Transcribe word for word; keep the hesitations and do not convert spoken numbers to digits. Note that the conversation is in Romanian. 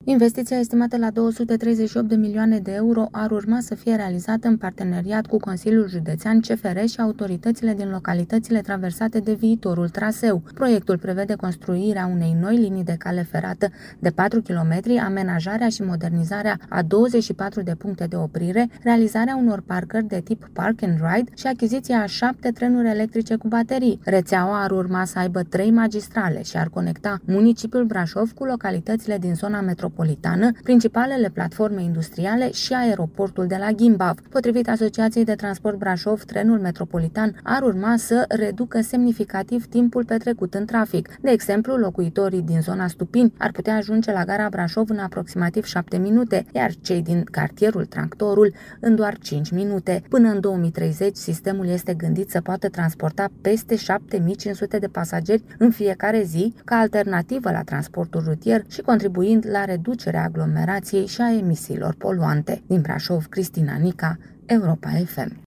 Investiția estimată la două sute treizeci și opt de milioane de euro ar urma să fie realizată în parteneriat cu Consiliul Județean, C F R și autoritățile din localitățile traversate de viitorul traseu. Proiectul prevede construirea unei noi linii de cale ferată de patru kilometri, amenajarea și modernizarea a douăzeci și patru de puncte de oprire, realizarea unor parcări de tip park and ride și achiziția a șapte trenuri electrice cu baterii. Rețeaua ar urma să aibă trei magistrale și ar conecta municipiul Brașov cu localitățile din zona metropolitană, principalele platforme industriale și aeroportul de la Gimbav. Potrivit Asociației de Transport Brașov, trenul metropolitan ar urma să reducă semnificativ timpul petrecut în trafic. De exemplu, locuitorii din zona Stupini ar putea ajunge la gara Brașov în aproximativ șapte minute, iar cei din cartierul Tractorul în doar cinci minute. Până în două mii treizeci, sistemul este gândit să poată transporta peste șapte mii cinci sute de pasageri în fiecare zi, ca alternativă la transportul rutier și contribuind la reducerea aglomerației și a emisiilor poluante. Din Brașov, Cristina Nica, Europa F M.